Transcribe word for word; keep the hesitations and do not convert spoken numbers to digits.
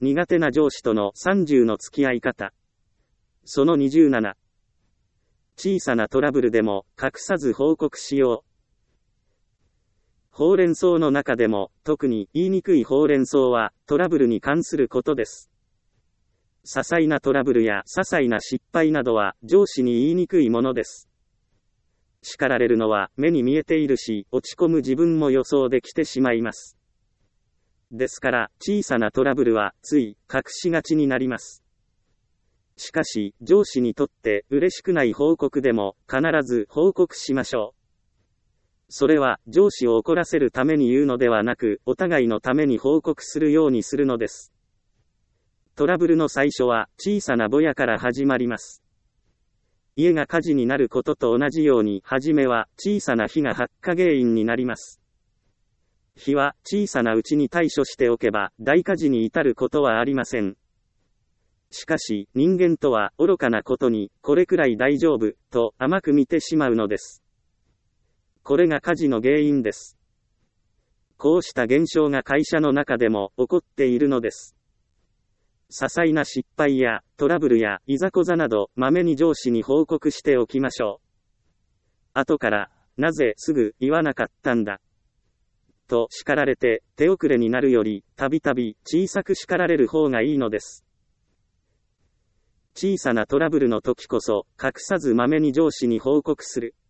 苦手な上司とのさんじゅうの付き合い方。そのにじゅうなな。小さなトラブルでも隠さず報告しよう。ほうれん草の中でも特に言いにくいほうれん草はトラブルに関することです。些細なトラブルや些細な失敗などは上司に言いにくいものです。叱られるのは目に見えているし、落ち込む自分も予想できてしまいます。ですから小さなトラブルはつい隠しがちになります。しかし上司にとって嬉しくない報告でも必ず報告しましょう。それは上司を怒らせるために言うのではなく、お互いのために報告するようにするのです。トラブルの最初は小さなぼやから始まります。家が火事になることと同じように、はじめは小さな火が発火原因になります。火は小さなうちに対処しておけば大火事に至ることはありません。しかし人間とは愚かなことに、これくらい大丈夫と甘く見てしまうのです。これが火事の原因です。こうした現象が会社の中でも起こっているのです。些細な失敗やトラブルやいざこざなど、まめに上司に報告しておきましょう。後から、なぜすぐ言わなかったんだと叱られて手遅れになるより、たびたび小さく叱られる方がいいのです。小さなトラブルの時こそ、隠さずまめに上司に報告する。